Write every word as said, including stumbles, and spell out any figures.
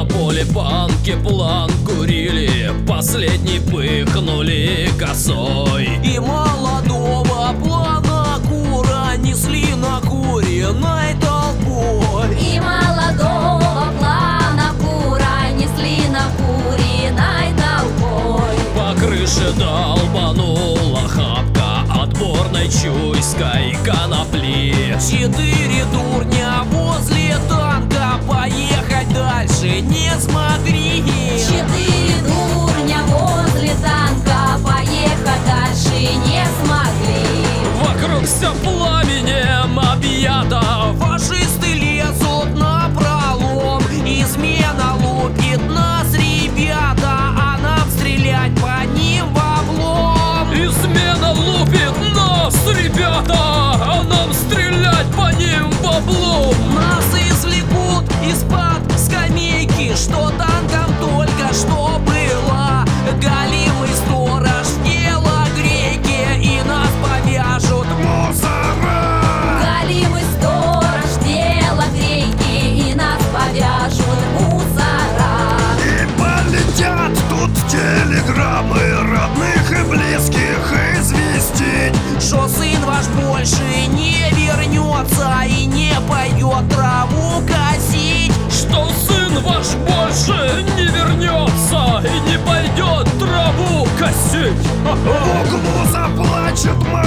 На поле банки план курили, последний пыхнули косой. И молодого плана кура несли накуренной толпой. И молодого плана кура несли накуренной толпой. По крыше долбанула хапка отборной чуйской конопли. Четыре дурня возле танка поехать дальше не смогли. Четыре дурня возле танка поехать дальше не смогли. Вокруг все пламенем объято, Фашисты лезут на пролом, измена лупит нас, ребята, а нам стрелять по ним в облом. измена лупит нас, ребята, а нам стрелять по ним баблом. Нас извлекут из-под скамейки, что танком только что было. Галимый сторож в телогрейке, и нас повяжут мусора. Галимый сторож в телогрейке, и нас повяжут мусора. И полетят тут телеграммы родных и близких известить, Что сын ваш больше не вернется и не пойдет траву косить. Что сын ваш больше не вернется и не пойдет траву косить. в углу заплачет мать.